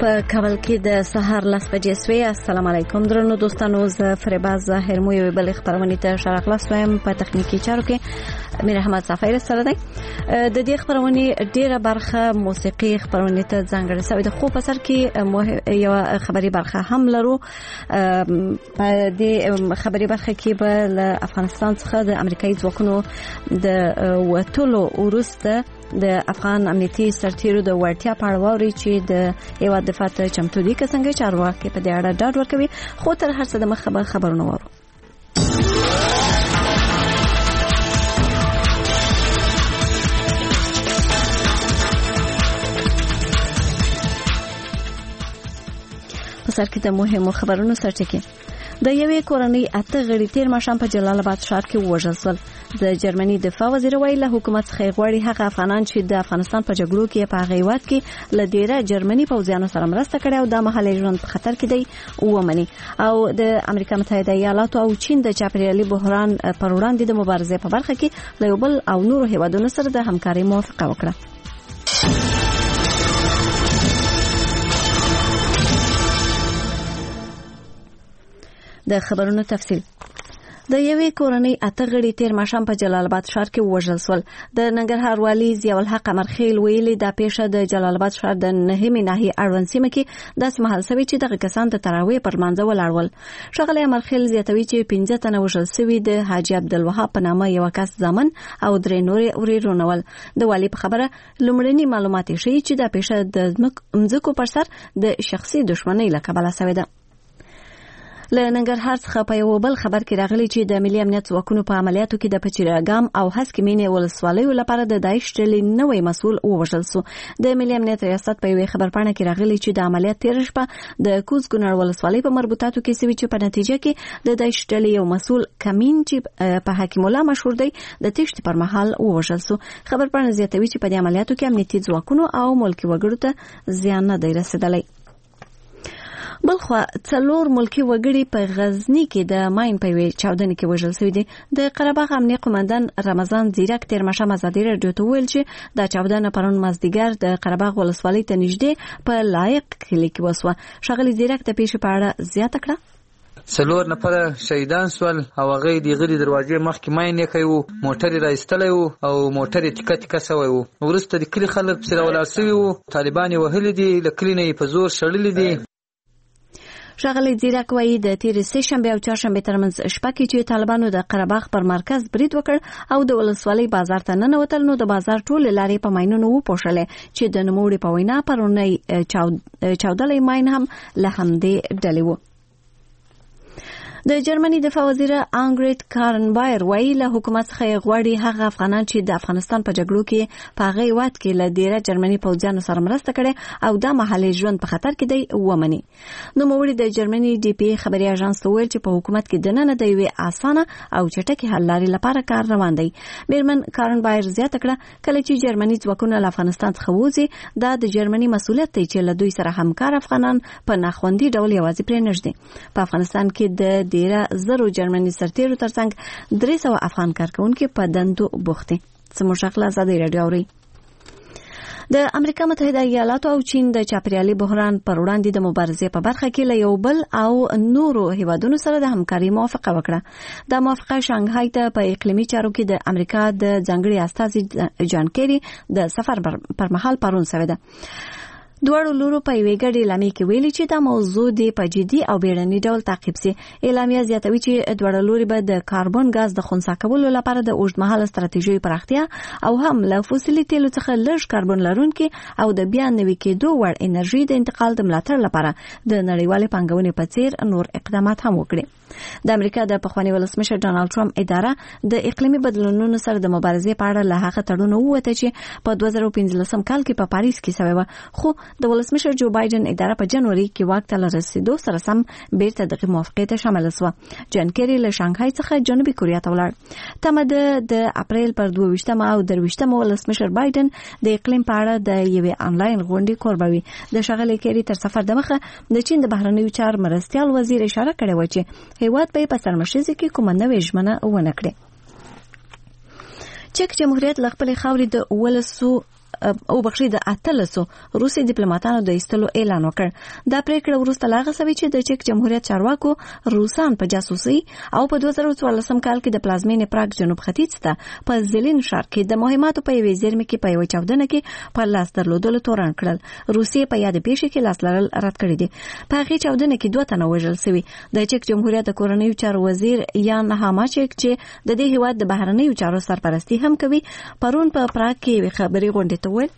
په کابل کې د سهار 10 بجې سوي. السلام علیکم درنو دوستانو، زه فریباز ظاهر مو یو بل خبرونه ته شارق لاسوم. په تخنیکی چارو کې میر احمد صفیر سره دی. د دې خبرونه ډیره برخه موسیقي خبرونه ته ځانګړې شوې ده، خو په سر کې یو خبري برخه هم لرو. په دې خبري برخه کې به له افغانستان څخه د امریکایي ځواکونو د وټولو وروسته د افغان امنیتي سرتیرو د ورتیا په اړه ووري چې د هیواد دفاع ته چمتو دي که څنګه چارواکي په دې اړه ډاډ ورکوي. خو تر هر څه د مخه خبرونه وورو. په سر کې د مهمو خبرونو سرچکه د یوې کورنۍ 8 غړي تیر ماښام په جلال آباد ښار کې وژل شول. د جرمني دفاع وزیر ویل حکومت څخه غواړي هغه افغانان چې د افغانستان په جګړو کې په هغه وخت کې له ډیره جرمني پوځیانو سره مرسته کړې او د محلي ژوند په خطر کې دی ومني. او د امریکا متحده ایالاتو او چین د چاپیریالي بحران پر وړاندې د مبارزې په برخه کې له یو بل او نورو هیوادونو سره د همکارۍ موافقه وکړه. د خبرونو تفصیل. د یوې کورنۍ 8 غړي تیر ماښام په جلال آباد ښار کې وژل شول. د ننګرهار والي ضیاء الحق امرخیل ویلي دا پیښه د جلال آباد ښار د نهمې ناحیې اړوند سیمه کې داسې مهال شوې چې دغه کسان د تراویح پر منځ ولاړول. ښاغلی امرخیل زیاتوي چې 15 تنه وژل شوي د حاجی عبدالوهاب په نامه یو کس ځامن او 3 نورې ورونه ول. د والي په خبره لومړني معلومات ښیي چې دا پیښه د مځکو پر سر د شخصي دښمنۍ له کبله شوې ده. له ننګرهار څخه په یو بل خبر کې راغلی چې د ملي امنیت ځواکونو په عملیاتو کې د پچیراګام او هسکمینې ولسوالیو لپاره د داعش ډلې نوې مسؤل ووژل شو. د ملي امنیت ریاست په یو خبرپاڼه کې راغلی چې د عملیات تیر شپه د کوزګونړ ولسوالۍ په مربوطاتو کې سوي چې په نتیجه کې د داعش ډلې یو مسؤل کمین چې په حکیم الله مشهور دی د تښتې پر مهال ووژل شو. خبرپاڼه زیاتوي چې په دې عملیاتو کې امنیتي ځواکونو او ملکي وګړو ته زیان نه دی رسیدلی. بلخوا 4 ملکی وګړي په غزنی کې د ماین په وی چاودنې کې وژل شوي دي. د قرهباغ امنیه قومندان رمضان زیرک تیر ماښام ازادي راډیو ته ویل چې دا چاودنه پرون مازدیګر د قرهباغ ولسوالۍ ته نږدې په لایق کلي کې وسوه. ښاغلی زیرک د پیښې په اړه زیاته کړه. 4 نفر شهیدان سول او هغه د غړي دروازې مخکې ماین یې کوي، موټر راځتلې وو او موټر ټیکه ټیکه شوی وو. ورسته د کلی خلک سره ولاړ شوي وو، طالبان وهلي دي، له کلی نه په زور شړلې دي. ښاغلی زیرک وایي د تیر سه شنبه او چهارشنبه ترمنځ شپه کې چې طالبانو د قرهباغ پر مرکز برید وکړ او د ولسوالۍ بازار ته ننوتل نو د بازار ټول لارې په ماینونو وپوښلې چې د نوموړي په وینا پرونی چاودلې ماین هم له همدې ډلې وو. د جرمني دفاع وزیر انګریټ کارنبایر وایي له حکومت څخه غواړي هغه افغانان چې د افغانستان په جګړو کې په هغه وخت کې له ډیره جرمني پوځیانو سره مرسته کړې او د محلي ژوند په خطر کې دی ومني. نو موږ د جرمني ډي پی خبري اژانس ته ویل چې په حکومت کې دننه د یوې اسانه او چټکې حل لارې لپاره کار روان دی. میرمن کارنبایر زیاته کړه کله چې جرمني ځواکونه له افغانستان څخه وځي دا د جرمني مسؤلیت دی چې له دوی سره همکار افغانان په ناخوندي ډول یوازې پرې نږدې. په افغانستان کې د ډیره زرو جرمني سرتیرو ترڅنګ 300 افغان کارکونکو په دندو بوخته. سمو شغله ازادي راډیو اوري. د امریکا متحده ایالاتو او چین د چاپیریالي بحران پر وړاندې د مبارزې په برخه کې له یو بل او نورو هیوادونو سره د همکارۍ موافقه وکړه. د موافقه شانګهای ته په اقلیمي چارو کې د امریکا د ځانګړي استازي جان کیری د سفر پر مهال پرون شوې ده. دوړو لورو په یوې ګډې اعلامیه کې ویلي چې دا موضوع د په جدي او بیړني ډول تعقیب شي. اعلامیه زیاتوي چې دوړو لوري به د کاربن غاز د خنثی کولو لپاره د اوږدمهاله ستراتیژي پراختیا او هم له فوسیلي تیلو څخه لږ کاربن لرونکي او د بیا نوي کېدو وړ انرژي د انتقال د ملاتړ لپاره د نړیوالې پانګونې په څیر نور اقدامات هم وکړي. د امریکا د پخوانی ولسمشر ډانلډ ټرمپ اداره د اقلیمي بدلونونو سره د مبارزې په اړه له هغه تړون ووته چې په 2015 کال کې په پاریس کې شوی و، خو د ولسمشر جو بایدن اداره په جنوري کې واک ته رسیدو سره سم بیرته د موافقې ته شامل شو. جان کیری له شانګهای څخه جنوبي کوریا ته ولاړ. تمه د اپریل پر 22 او 23 ولسمشر بایدن د اقلیم په اړه د یوې انلاین غونډې کوربوي. د ښاغلي کیری تر سفر دمخه د چین د بهرنیو چارو مرستيال وزیر اشاره کړې و چې هیواد به په سرمشيزي کې کومه نوې ژمنه ونه کړي. چک جمهوریت خپل خاورې د ولسو او بخښي د 1300 روسي ډیپلوماټانو د ایستلو اعلان وکړ. دا پریکړه وروسته لاغه شوې چې د چک جمهوریت چارواکو روسان په جاسوسي او په 2014 کال کې د پلازمینې پراګ جنوب ختیځ ته په زلین ښار کې د مهماتو په یوې زیرمې کې په یوه چاودنه کې په لاس درلودلو تورن کړل. روسیې په یاد پیښه کې لاس لرل رد کړی دي. په هغې چاودنه کې 2 تنه وژل شوي. د چک جمهوریت د کورنیو چارو وزیر یان هاماچک چې د دې هیواد د بهرنیو چارو سرپرستی هم کوي پرون په پراګ کې خبري غونډه ته ویل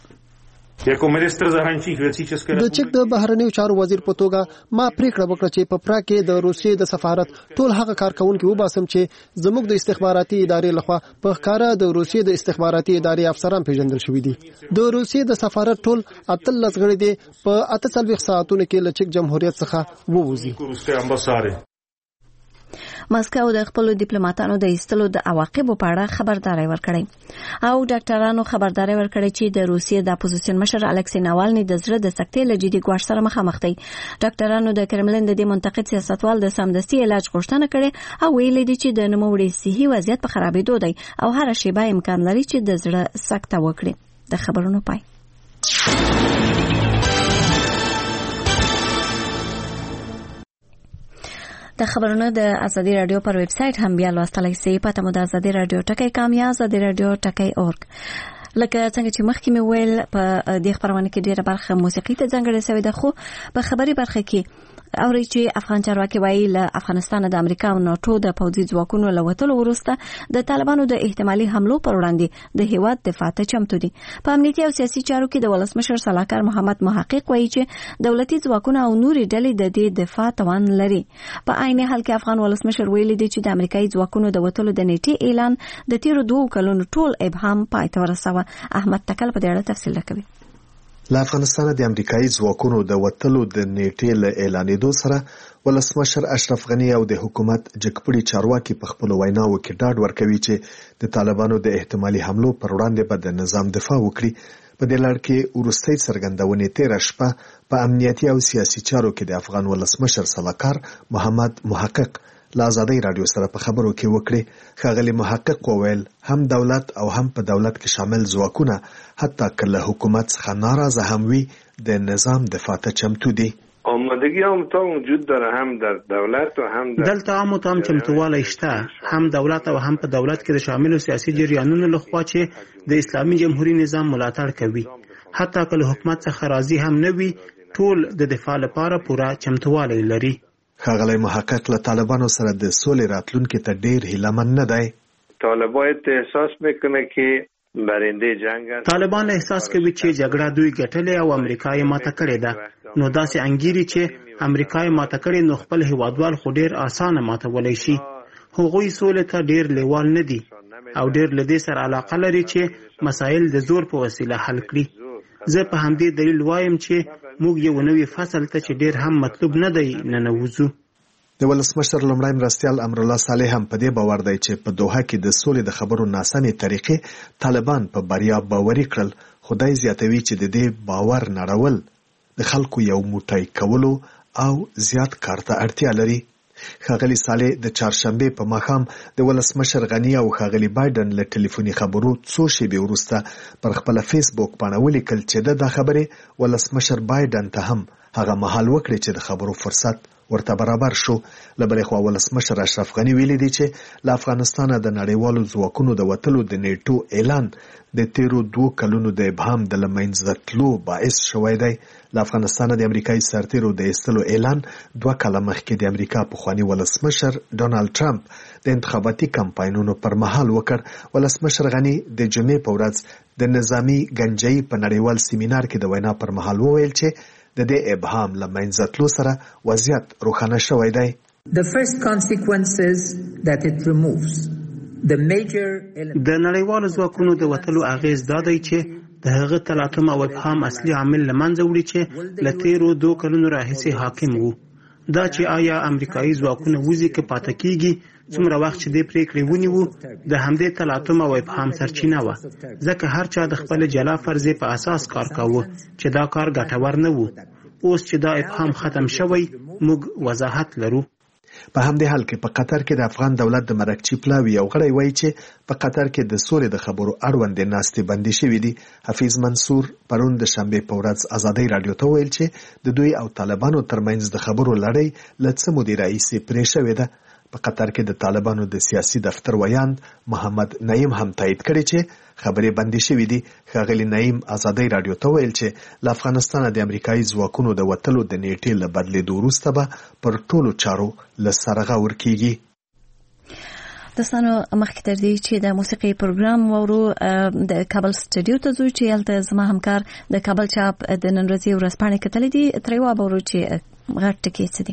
د چک د بهرنیو چارو وزیر په توګه ما پریکړه وکړه چې په پراګ کې د روسیې د سفارت ټول هغه کارکونکو وباسم چې زموږ د استخباراتي ادارې لخوا په ښکارا د روسیې د استخباراتي ادارې افسران پیژندل شوي دي. د روسیې د سفارت ټول 18 غړي دي په 48 ساعتونو کې له چک جمهوریت څخه ووځي. مسکو د خپل ډیپلوماټانو د ایستلو د عواقبو په اړه خبرداري ورکړې او ډاکټرانو خبرداري ورکړې چې د روسیې د اپوزیشن مشر الکسی ناوالني د زړه د سکتې له جدي ګواښ سره مخامخ دي. ډاکټرانو د کرملین د منتقد سیاستوال د سمدستي علاج غوښتنه کړې او ویلي دي چې د نوموړي صحي وضعیت په خرابېدو دی او هر شیبه امکان لري چې د زړه سکته وکړي. د خبرونو پای. د خبرونو د ازادي رادیو پر ویب سټ هم بیا لوستلای شئ. پته مو د ازادي رادیو ټکی کامیاب ازادي رادیو ټکی اورګ. لکه څنګه چې مخکې مې ویل په دې خبرونه کې ډیره برخه موسیقي ته ځانګړې شوې ده، خو په خبري برخه کې اوري چې افغان چارواکي وایي له افغانستان د امریکا او ناتو د پوځي ځواکونو له وتلو وروسته د طالبانو د احتمالي حملو پر وړاندې د هیواد دفاع ته چمتو دي. په امنیتي او سیاسي چارو کې د ولسمشر صلاحکار محمد محقق وایي چې دولتي ځواکونه او نوري ډلې د دې دفاع توان لري. په عین حال کې افغان ولسمشر ویلي دی چې د امریکایي ځواکونو د وتلو د نیټې اعلان د تیرو 2 کلونو ټول ابهام پای ته ورسوه. احمد تکل په دې اړه تفصیل کوي. له افغانستان د امریکایي ځواکونو د وتلو د نیټې له اعلانېدو سره ولسمشر اشرف غنی او د حکومت جګپړي چارواکي په خپل ویناو کې ډاډ ورکوي چې د طالبانو د احتمالي حملو پر وړاندې به د نظام دفاع وکړي. په دې لړ کې وروستۍ څرګندونې تیر شپه په امنیتي او سیاسي چارو کې د افغان ولسمشر صلاحکار محمد محقق له ازادي رادیو سره په خبرو کې وکړي. ښاغلي محقق وویل هم دولت او هم په دولت کې شامل ځواکونه حتی کله حکومت څخه ناراضه هم وي د نظام دفاع ته چمتو دي. آمادگی هم وجود داره، هم در دولت و هم در دلته هم چمتووالی شته، هم دولت او هم په دولت کې د شامل سیاسي جریانونو لخوا چې د اسلامي جمهوریت نظام ملاتړ کوي. حتی کله حکومت څخه راضي هم نه وي، ټول د دفاع لپاره پوره چمتووالی لري. ښاغلی محقق له طالبانو سره د سولې راتلونکي ته ډیر هیلهمن نه دی. طالبان احساس میکنه که برنده جنگ است. طالبان احساس کوي چې جګړه دوی ګټلې او امریکا یې ماته کړې ده. نو داسې انګیري چې امریکا یې ماته کړې نو خپل هیوادوال خو ډیر اسانه ماتولی شي. هغوی سولې ته ډیر لیوال نه دي او ډیر له دې سره علاقه لري چې مسایل د زور په وسیله حل کړي. زه په همدې دلیل وایم چې موږ یو نوې فصل ته چې ډیر هم مطلوب نه دی ننوځو. د ولسمشر لومړی مرستیال امرالله صالح هم په دې باور دی چې په دوحه کې د سولې د خبرو ناسمې طریقې طالبان په بریا باوري کړل. خدای زیاتوي چې د دې باور نړول د خلکو یو موټی کولو او زیات کار ته اړتیا لري. ښاغلي صالح د چهارشنبې په ماښام د ولسمشر غنی او ښاغلي بایدن له ټلیفوني خبرو څو شېبې وروسته پر خپل فیسبوک باندې ولیکل چې د خبرې ولسمشر بایدن ته هم هغه مهال وکړي چې د خبرو فرصت ورته برابر شو. له بلې خوا ولسمشر اشرف غنی ویلي دی چې له افغانستانه د نړیوالو ځواکونو د وتلو د نیټو اعلان د تیرو 2 کلونو د ابهام د لمنځه تلو باعث شوی دی. له افغانستانه د امریکایي سرتیرو د ایستلو اعلان 2 کاله مخکې د امریکا پخواني ولسمشر ډونالد ټرمپ د انتخاباتي کمپاینونو پر مهال وکړ. ولسمشر غنی د جمعې په ورځ د نظامی گنجایي په نړیوال سیمینار کې د وینا پر مهال وویل چې د دې ابهام له منځه تلو سره وضعیت روښانه شوی دی. د نړیوالو ځواکونو د وتلو اغیز دا دی چې د هغه تلاطم او ابهام اصلي عامل له منځه وړي چې له تیرو 2 کلونو راهیسې حاکم وو. دا چې آیا امریکایي ځواکونه وځي که پاتې کیږي، څومره وخت چې دې پریکړې ونیوو د همدې تلاطم او ابهام سرچینه وه، ځکه هر چا د خپل جلا فرضیې په اساس کار کاوه چې دا کار ګټور نه وو. اوس چې دا ابهام ختم شوی موږ وضاحت لرو. په همدې حال کې په قطر کې د افغان دولت د مرکچی پلاوی یو غړی وایي چې په قطر کې د سولې د خبرو اړوند ناستې بندي شوې دي. حفیظ منصور پرون د شنبه په ورځ ازادي رادیو ته ویل چې د دوی او طالبانو ترمنځ د خبرو لړۍ له څه مودې راهیسې پرې شوې ده. په قطر کې د طالبانو د سیاسي دفتر ویاند محمد نعیم هم تایید کړی چې خبرې بندي شوې دي. ښاغلي نعیم ازادي رادیو ته ویل چې له افغانستان د امریکایي ځواکونو د وتلو د نیټې له بدلېدو وروسته به پر ټولو چارو له سرغه ورکیږي. دستانو مخکې تر دې چې د موسیقي پروګرام وورو د کابل سټوډیو ته ځو چې هلته زما همکار د کابل چاپ د نن ورځې ورځپاڼې کتلې دي. ترې وابورو چې غټ ټکي څه دي.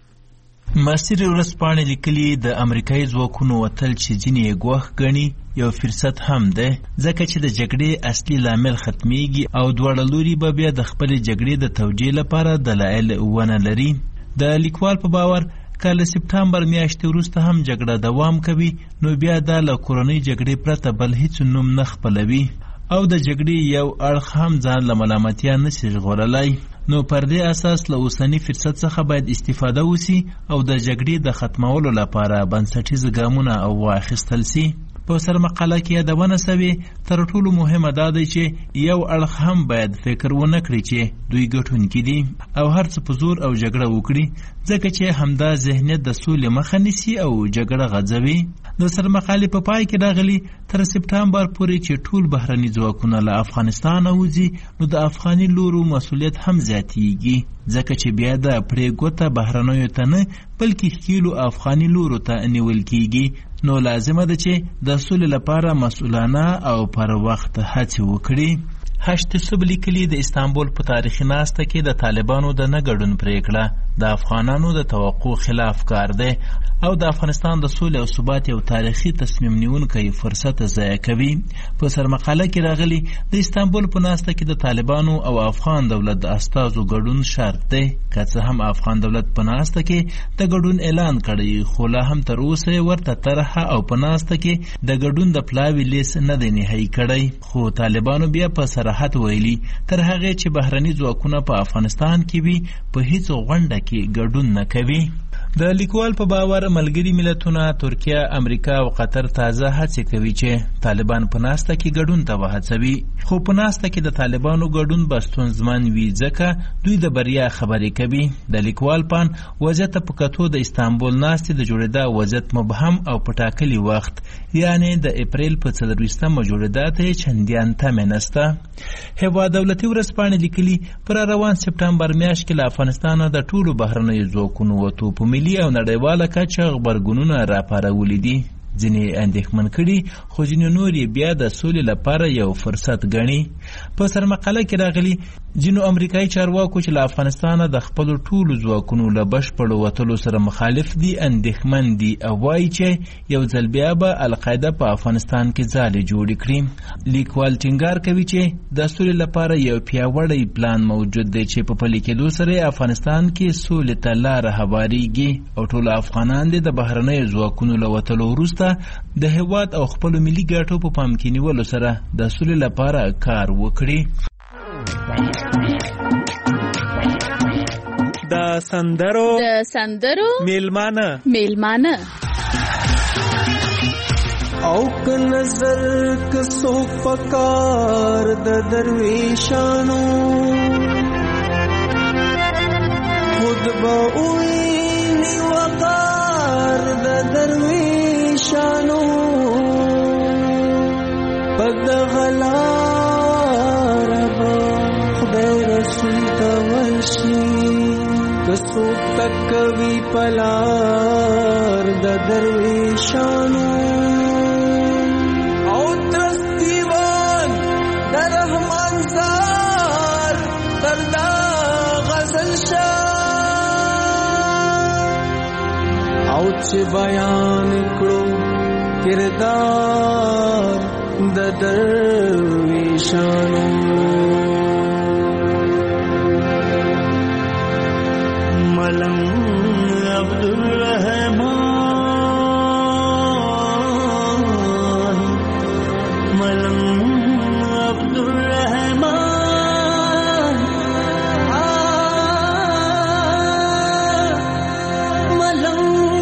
ماسیر ورځپاڼې لیکلي د امریکایي ځواکونو وتل چې ځینې یې ګواښ ګڼي یو فرصت هم ده، ځکه چې د جګړې اصلي لامل ختمیږي او دواړه لوري به بیا د خپلې جګړې د توجیه لپاره دلایل ونه لري. د لیکوال په باور که له سپټمبر میاشتې وروسته هم جګړه دوام کوي نو بیا دا له کورنۍ جګړې پرته بل هیڅ نوم نه خپلوي او د جګړې یو اړخ هم ځان له ملامتیا نشي ژغورلی. نو پر دې اساس له اوسني فرصت څخه باید استفاده وسی او د جګړې د ختمولو لپاره بنسټیز ګامونه واخیستل سي. په سرمقاله کې یادونه شوې تر ټولو مهمه دا دی چې یو اړخ هم باید فکر ونه کړي چې دوی ګټونکي دي او هر څه په زور او جګړه وکړي، ځکه چې همدا ذهنیت د سولې مخه نیسي او جګړه غځوي. د سرمقالې په پای کې راغلي تر سپټمبر پورې چې ټول بهرني ځواکونه له افغانستان وځي نو د افغاني لورو مسؤلیت هم زیاتیږي، ځکه چې بیا د پرې ګوته بهرنیو ته نه بلکې ښکیلو افغاني لورو ته نیول کیږي. نو لازمه ده چې د سولې لپاره مسؤلانه او پر وخت هڅې وکړي. هشت صبح لیکلي د استانبول په تاریخي ناسته کې د طالبانو د نه ګډون پریکړه د افغانانو د توقع خلاف کار دی او د افغانستان د سولې او ثبات یو تاریخي تصمیم نیونکی فرصت ضایع کوي. په سرمقاله کې راغلي د استانبول په ناسته کې د طالبانو او افغان دولت د استازو ګډون شرط دی. که څه هم افغان دولت په ناسته کې د ګډون اعلان کړی خو لا هم تر اوسه ورته طرحه او په ناسته کې د ګډون د پلاوي لیست نه دی نهایی کړی. خو طالبانو بیا په صراحت ویلي تر هغه چې بهرني ځواکونه په افغانستان کې وي په هیڅ غونډه کې ګډون نه کوي. د لیکوال په باور ملګري ملتونه، ترکیه، امریکا او قطر تازه هڅې کوي چې طالبان په ناسته کې ګډون ته وهڅوي، خو په ناسته کې د طالبانو ګډون به ستونزمن وي ځکه دوی د بریا خبرې کوي. د لیکوال پان وضعیت په کتو د استانبول ناستې د جوړېدا وضعیت مبهم او په ټاکلي وخت یعنی د اپریل په 24مه جوړېدا ته چندیان تمه نشته. هیواد دولتي ورځپاڼې لیکلي پر روان سپټمبر میاشت کې له افغانستانه د ټولو بهرنیو ځواکونو وتو په ملي او نړیواله کچه غبرګونونه راپارولي دي. ځینې اندېښمن کړي خو ځینې نور یې بیا د سولې لپاره یو فرصت ګڼي. په سرمقاله کې راغلي ځینو امریکایي چارواکو چې له افغانستانه د خپلو ټولو ځواکونو له بشپړو وتلو سره مخالف دي اندېښمن دي او وایي چې یو ځل بیا به القاعده په افغانستان کې ځالې جوړې کړي. لیکوال ټینګار کوي چې د سولې لپاره یو پیاوړی پلان موجود دی چې په پلي کېدو سره افغانستان کې سولې ته لاره هواریږي او ټول افغانان د بهرنیو ځواکونو له وتلو وروسته د هیواد او خپل ملي ګټو په پام کې نیولو سره د سولې لپاره کار وکړي. د سندرو میلمانه او که نظر که سو پکار د درویشانو خود با اوینی وقار د درویشانو پد غلار با خدای رسول تورشی کسو تکوی پلار د درویشانو او ترس دیوان در رحمان زار دردا غزل شاه او چه بیان کرو کردار د درویشانو ملنگ عبدالرحمن ملنگ عبدالرحمن ملنگ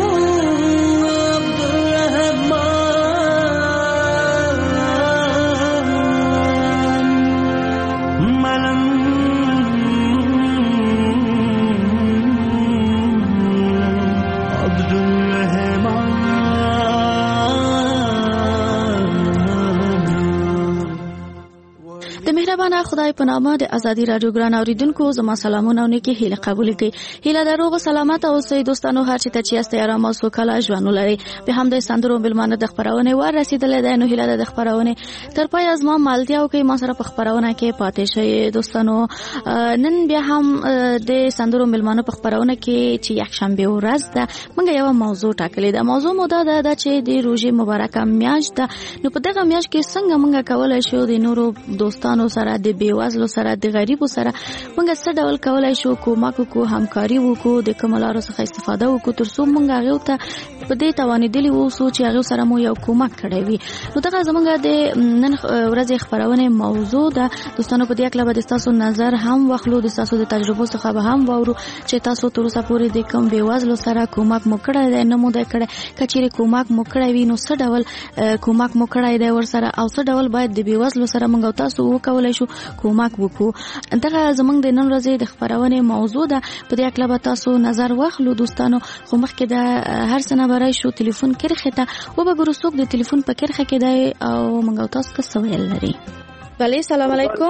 مننه. خدای په نامه د ازادي رادیو ګران اوریدونکو زما سلامونه او نیکی هیله قبول کړئ. هیله د روغ سلامت اوسئ دوستانو، هر چی ته چې است آرام او سوکاله ژوند ولرئ. به هم د سندرو بلمانه د خبرونه ور رسیدلې ده، نو هیله د خبرونه تر پای از ما مالتیا او کې ما سره په خبرونه کې پاتې شئ دوستانو. نن بیا هم د سندرو بلمانه په خبرونه کې چې یک شنبه ورځ ده موږ یو موضوع ټاکلې ده. موضوع مو دا چې د روزي مبارکه میاشت ده، نو په دغه میاشت کې څنګه موږ کولای شو د نورو دوستانو سره، د بیوزلو سره، د غریبو سره موږ څه ډول کولای شو کومک وکړو، همکاري وکړو، د کوم لارو څخه استفاده وکړو ترڅو موږ هغه ته په دې توانېدلی اوسو چې هغه سره مو یو کومک کړی وي. نو دغه زموږ د نن ورځې خبرونه موضوع ده دوستانو. په دې اړه به تاسو نظر هم واخلو، د تاسو د تجربو څخه به هم واورو چې تاسو تر اوسه پورې د کوم بیوزلو سره کومک مو کړی دی، نه مو دی کړی. کچېرې کومک مو کړی وي نو څه ډول کومک مو کړی دی ورسره، او څه ډول باید د بیوزلو سره موږ تاسو وکولای شو کومک وکړو. دغه زموږ د نن ورځې د خبرونه موضوع ده. په دې اړه به تاسو نظر واخلو دوستانو. خو مخکې د هر څه نه برای شو ټلیفون کرخه ته و به ګورو څوک د ټلیفون په کرخه کې دی او موږ تاسو ته سوال لري. بله سلام علیکم.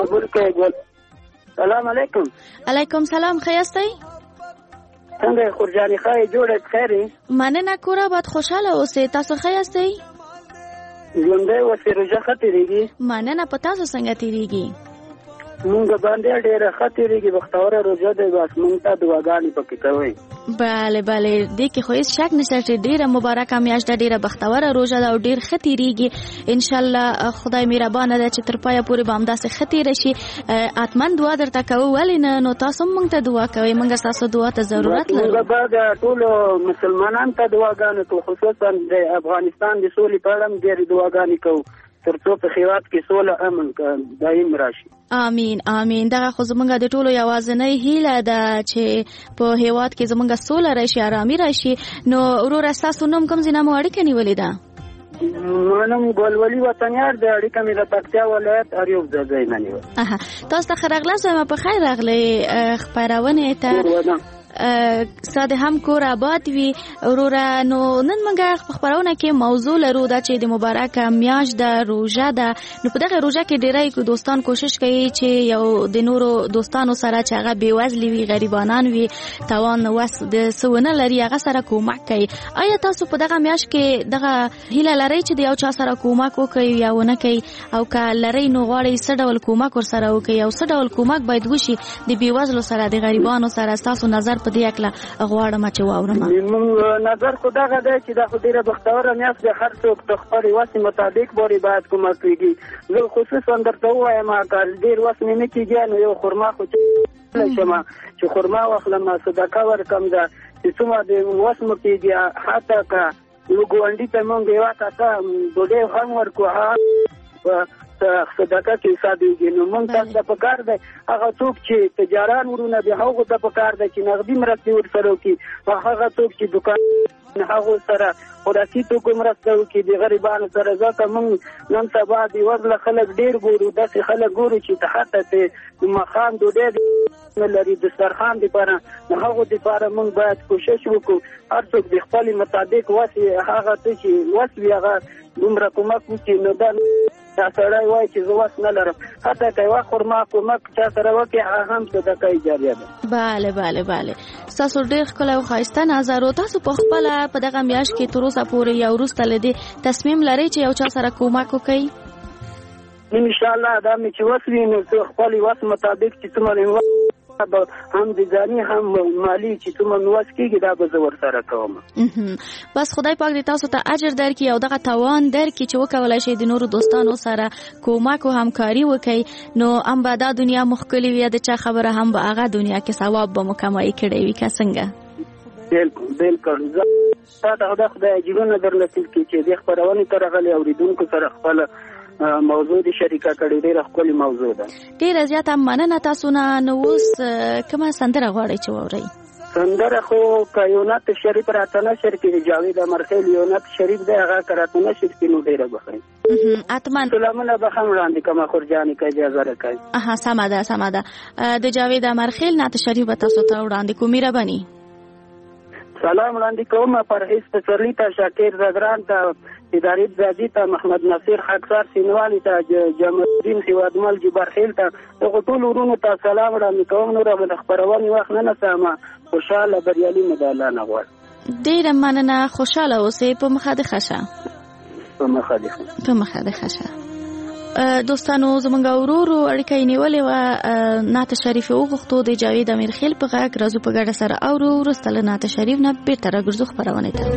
سلام علیکم. علیکم سلام. خیاستئ؟ څنګه خورجانی خای جوړه خیری؟ مننه کوره باد خوشاله اوسئ. تاسو خیاستئ؟ ژوندۍ اوسئ. روژه ښه تیریږي؟ مننه. په تاسو څنګه تیریږي؟ مونږ باندې ډېره ښه تیریږي. بختوره روژه ده، بس مونږ ته دعاګانې پکې کوئ. بله دې کې خو هیڅ شک نشته چې ډېره مبارکه میاشت ده، ډېره بختوره روژه ده او ډېر ښه تیریږي. انشاءالله خدای مهربانه ده چې تر پایه پورې به همداسې ښه تیره شي. حتما دعا درته کوو، ولې نه؟ نو تاسو هم موږ ته دعا کوئ، موږ ستاسو دعا ته ضرورت لرو. موږ به د ټولو مسلمانانو ته دعاګانې کوو، خصوصا د افغانستان د سولې په اړه هم ډېرې دعاګانې کوو ترڅو په هېواد کې سوله امن دایم راشي. آمین آمین. دغه خو زمونږ د ټولو یوازینۍ هیله ده چې په هېواد کې زمونږ سوله راشي، آرامي راشي. نو وروره ستاسو نوم کوم ځای نه مو اړیکه نیولې ده؟ منم ګلولي وطنیار د اړیکه مې د پکتیا ولایت اریوب ځای نه نیول. تاسو ته ښه راغلاست، وایم په خیر راغلی خپرونې ته. ساده هم کور آباد وي وروره. نو نن موږ په خبرونه کې موضوع لرو دا چې د مبارکه میاشت ده، روژه ده. نو په دغه روژه کې ډېری دوستان کوشش کوي چې یو د نورو دوستانو سره چې هغه بیوزلي وي، غریبانان وي، توان وس د څه ونه لري، هغه سره کومک کوي. آیا تاسو په دغه میاشت کې دغه هیله لرئ چې د یو چا سره کومک وکړئ یا ونه کوئ؟ او که لرئ نو غواړئ څه ډول کومک ورسره وکړئ او څه ډول کومک باید وشي د بیوزلو سره، د غریبانو سره؟ تاسو نظر په دې اړه غواړم چې واورم. نظر خو دغه دی چې دا خو ډېره بختوره میاشت ده، هر څوک د خپل وس مطابق باید کومک کېږي. زه خصوصا درته ووایم که ډېر وس مې نه کېږي نو یو خرما خو شم چې خرما واخلم، صدقه ورکړم ده چې څومره د وس مو کېږي. حتی که یو ګاونډي ته مونږ یوه کاسه ډوډۍ هم ورکړو صدقه کې حسابېږي. نو موږ تاسو ته پکار دی هغه څوک چې تجاران ورونه دي هغو ته پکار دی چې نغدي مرستې ورسره وکړي، او هغه څوک چې دوکان هغو سره خوراکي توکو مرسته وکړي د غریبانو سره. ځکه موږ نن سبا د وزله خلک ډېر ګورو، داسې خلک ګورو چې حتی د ماښام ډوډۍ نه لري دسترخوان دپاره. نو هغو دپاره موږ باید کوشش وکړو هر څوک د خپل مطابق وس هغه څه چې وس وي هغه دومره کومک وکړي. نو دا سړی وایي چې زه وس نه لرم، حتی که یوه خرما کومک چا سره وکړي هغه هم صدقه جاریه ده. بله ستاسو ډېر ښکلی او ښایسته نظر و. تاسو په خپله په دغه میاشت کې تر اوسه پورې یا وروسته له دې تصمیم لرئ چې یو چا سره کومک وکړئ؟ انشاءالله دا مې چې وس وي نو زه خپل وس مطابق چې څومره هم د ځاني هم مالی چې څومره مې وس کېږي دا به زه ورسره کوم. بس خدای پاک دې تاسو ته اجر درکړي او دغه توان درکړي چې وکولای شئ د نورو دوستانو سره کومک او همکاري وکړئ. نو هم به دا دنیا مو ښکلې وي، د چا خبره هم به هغه دنیا کې ثواب به مو کمایي کړی وي. که څنګه؟ بالکل. زه تا خدای اجرونه در نصیب کړي چې دې خپرونې ته راغلي اورېدونکو سره خپله موضوع دې شریکه کړې. ډېره ښکلې موضوع ده. ډېره زیاته مننه تاسو نه. نو اوس کومه سندره غواړئ چې واورئ؟ سندره خو که یو نعت شریف راته نشر کې د جاوید امرخیل یو نعت شریف دی هغه که راته نشر کې نو ډېره به ښه. حتما سلامونه به هم وړاندې کومه خورجانې که اجازه راکوئ. سمه ده. د جاوید امرخیل نعت شریف به تاسو ته وړاندې کوم. مهرباني. سلام وړاندې کوم پرهیز پسرلي ته، شاکر زدران ته، اداري زادي ته، محمد نصیر خاکسار سینوالي ته، جمال الدین هیوادمل جبرخیل ته، دغه ټول ورونو ته سلام وړاندې کوم. نور به د خپرونې وخت نه نسم، خوشاله بریالي مو د الله نه غواړم. ډېره مننه، خوشاله اوسئ. په مخه د ښه شه. دوستانو زمونږ ورورو اړیکه یې نیولې وه، نعت شریف یې وغوښتو د جاوید امیرخیل په غږ. راځو په ګډه سره اورو. وروسته له نعت شریف نه بېرته راګرځو خپرونې ته.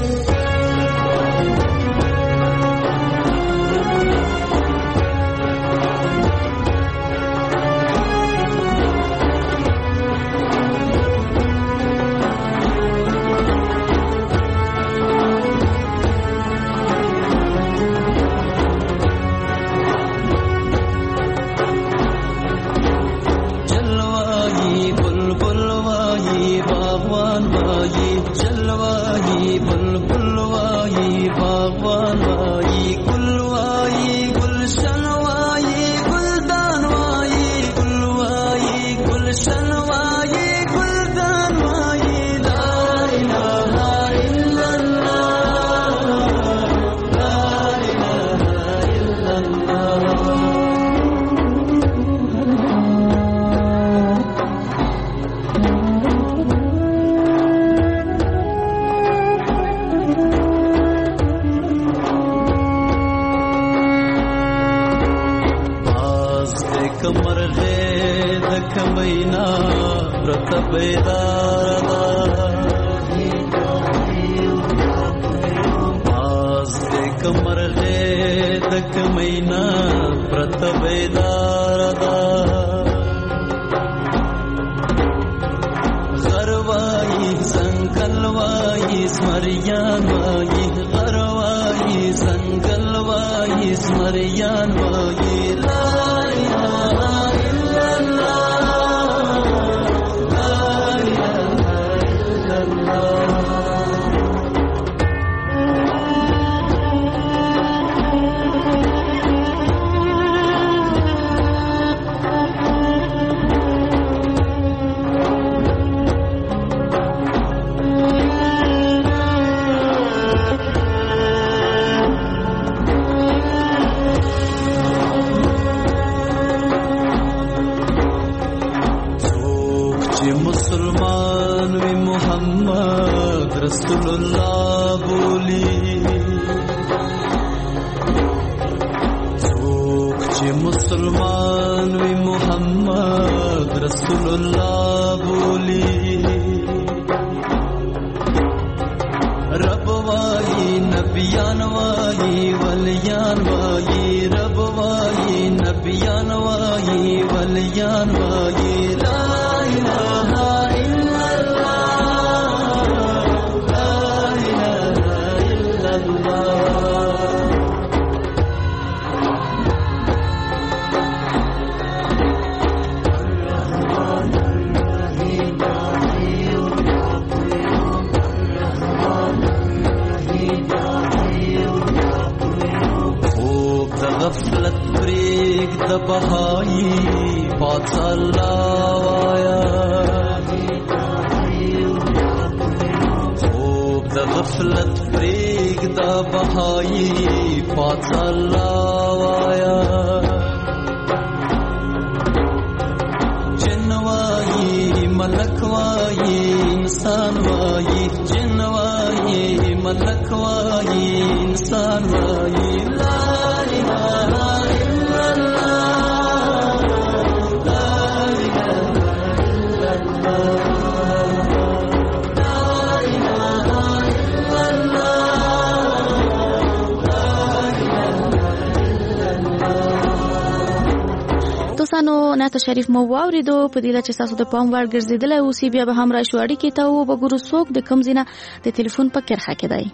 نعت شریف مو واوریدو. په دې چې تاسو د پام وړ ګرځیدلی اوسئ، بیا به هم راشو اړیکې ته وګورو څوک د کوم ځای نه د ټلیفون په کرښه کې دی.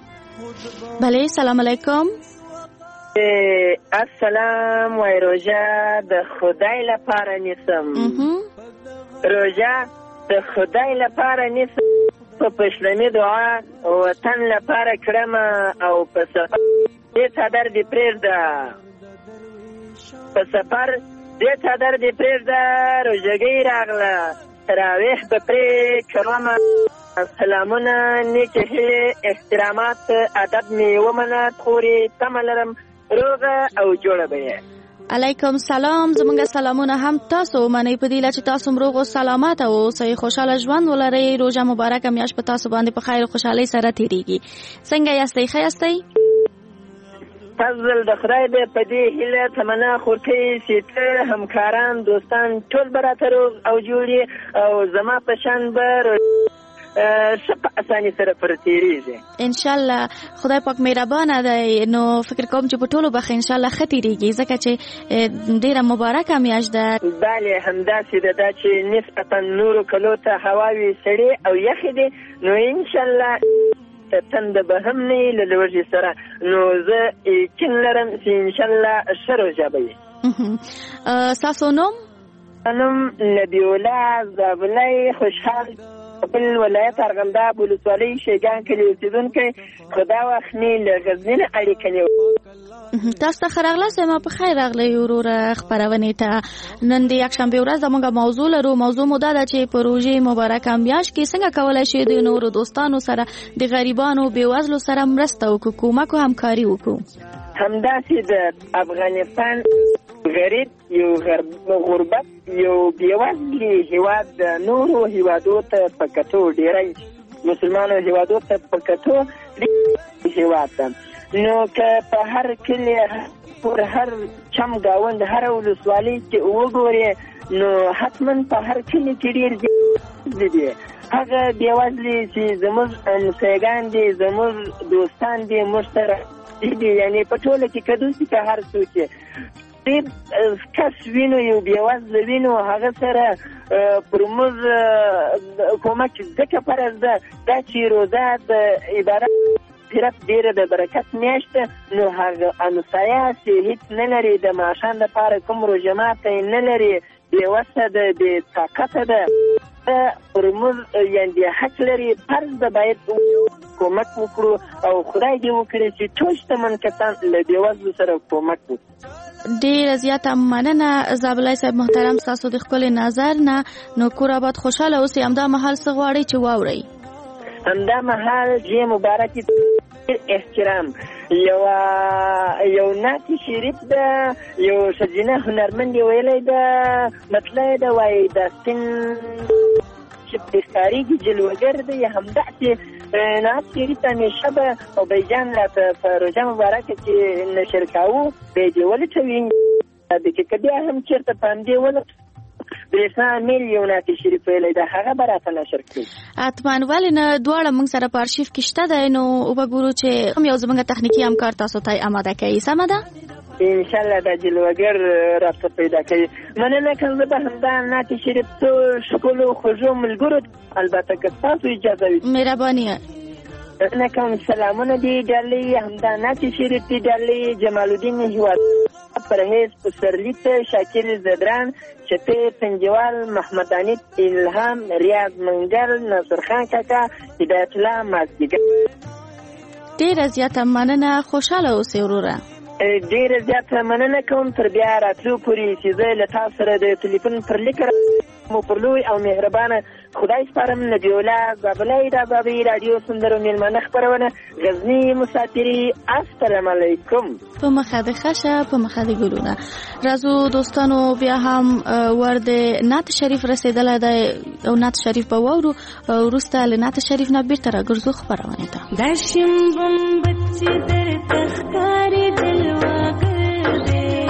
بله، سلام علیکم. السلام. وای روژه د خدای لپاره نیسم، روژه د خدای لپاره نیسم، په پښتني دعا وطن لپاره کړم او په سفر دې څادر دې پرېږده، په سفر دې څادر دې پرېږده، روژګۍ راغله تراویح به پرې کومه، سلامونه، نیک هیلې، احترامات، ادب مې ومنه، خورې تمه لرم روغه او جوړه به یې. علیکم سلام. زمونږ سلامونه هم تاسو ومنئ په دې چې تاسو روغ او سلامت اوسئ، خوشاله ژوند ولرئ. روژه مبارکه میاشت په تاسو باندې په خیر او خوشحالۍ سره تیریږي. څنګه یاستئ؟ ښه یاستئ؟ فضل د خدای دی، په دې هیله تمنا خورکۍ چې ته همکاران دوستان ټول به راته روغ او جوړ او زما په شان به ښه په اسانۍ سره پر تیریږي انشاءالله. خدای پاک مهربانه دی، نو فکر کوم چې په ټولو به انشاءالله ښه تیریږي، ځکه چې ډېره مبارکه میاشت ده. بله همداسې ده، دا چې نسبتا نورو کلو ته هواوې سړې او یخې دي، نو انشاءالله تنده به هم نه وي له لوږې سره، نو زه یقین لرم چې انشاءالله ښه روژه به وي. ستاسو نوم؟ نوم نبی الله زابلی خوشحال، بل ولایت ارغنداب ولسوالۍ شیګان کلي اوسېدونکی، خو دا وخت مې له غزني نه اړیکه نیولې. تاسو ته ښه راغلاست. ما په خیر راغلی وروره خپرونې ته. نن د یکشنبې ورځ زموږ موضوع لرو. موضوع مو دا ده چې په روژې مبارکه میاشت کې څنګه کولی شي د نورو دوستانو سره، د غریبانو بېوزلو سره مرسته وکړو، کومک او همکاري وکړو. همداسې د افغانستان غریب یو غربت یو بېوزلي هېواد د نورو هېوادو ته په کتو، ډېری مسلمانو هېوادو ته په کتو هېواد ده. نو که په هر کلي، پر هر چم ګاوند، هر ولسوالۍ کې وګورې، نو حتما په هر کلي کې ډېر دي هغه بېوزلي چې زموږ همسایګان دي، زموږ دوستان دي، موږ سره دي، یعنې په ټوله کې که دوستي که هر څوک چې کس وینو، یو بېوزله وینو، هغه سره پر موږ کومک ځکه فرض ده دا چې روژه د عبارت صرف ډېره د برکت میاشت ده، نو هغه همسایه چې هېڅ نه لري، د ماښام دپاره کوم روژه ماته یې نه لري، بېوسه ده، بې طاقته ده، پر موږ یعنې حق لري، فرض ده باید کومک وکړو او خدای دې وکړي چې ټول شتمن کسان له بېوزلو سره کومک وکړي. ډېره زیاته مننه زابلی صاحب محترم، ستاسو د ښکلي نظر نه. نو کور آباد خوشحاله اوسئ. همدا مهال څه غواړئ چې واورئ؟ همدا مهال جې مبارکې احترام یو نعت شریف ده، یو ښځینه هنرمند یې ویلی ده، مطلع ده وایي دا سپین چې پرې ښکارېږي جلوګر دی، همداسې نعت شریف همیشه به ابیجان راته په روژه مبارکه کې نشر کاوه، بیا یې دې ولټوي که بیا هم چېرته په همدې ولټ برېښنا میل یو نعت شریف ویلی ده، هغه به راته نشر کړي. حتما، ولې نه؟ دواړه موږ سره په ارشیف کې شته دی، نو وبګورو چې هم یو زموږ تخنیکي همکار تاسو ته اماده کوي. سمه ده؟ انشاءالله دا جلوګر راته پیدا کوي. مننه کوم، زه به همدا نعت شریف څو ښکلو خوږو ملګرو، البته که ستاسو اجازه وي. مهرباني. مننه کوم، سلامونه دي ډالۍ، همدا نعت شریف دي ډالۍ، جمالالدین هیواد، پرهیز پسرلی ته، شاکر زدران، چپې پنجوال، محمد انیت، الهام، ریاض منګل، ناصر خان کاکا، هدایت الله مازدیګر. ډېره زیاته مننه، خوشحاله اوسئ وروره. ډېره زیاته مننه کوم، تر بیا راتلو پورې چې زه له تاسو سره د تلیفون پر لیک مو پر لوی او مهربانه خدای سپارم. نبی الله زابلی رابابی رادیو سندرو میلمانه خپرونه غزني مسافري. السلام علیکم. په مخه د خشه، په مخه د ګلونه. راځو دوستانو، بیا هم ورد نعت شریف رسیدلی دی او نعت شریف به واورو، وروسته له نعت شریف نه بیرته راګرځو خپرونې ته. دا شمبم بچې درته ښکاري جلواګر دی،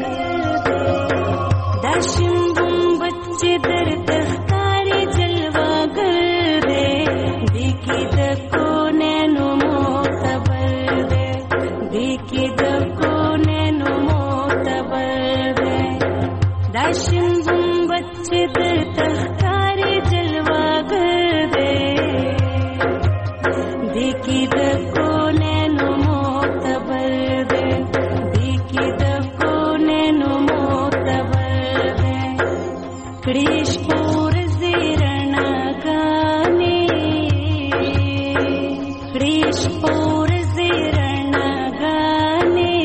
دا شمبم بچې درته ښکاري جلواګر دی، دې کې د کونینو معتبر دی، دې کې د کونینو معتبر دی، دا شمبم بچې درته ښکاري جلواګر دی، دې کې د کونینو معتبر دی، دې کې د کونینو معتبر دی، کړي شپور زیرنا ګانې، کړي شپور زیرنا ګانې،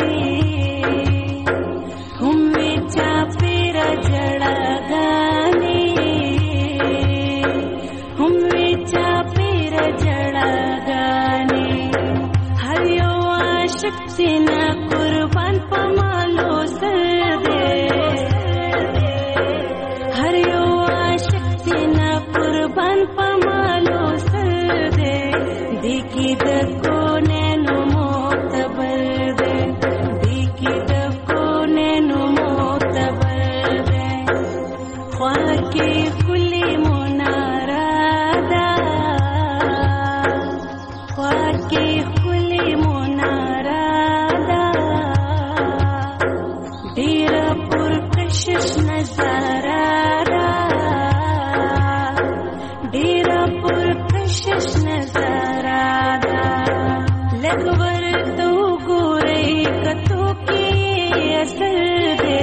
هم وی چاپېره جړا ګانې، هم وی چاپېره سینا قربان پمالو سر دے هر یو عاشق سینا قربان پمالو سر دے دیکی د کونینو معتبر دے دیکی د کونینو معتبر دے خواکی کلی منارا دا خواکی کلی منارا دا ډیره پرکشش نظاره دا ډیره پرکشش نظاره دا لږ ورته وګورئ کتو کې اثر دی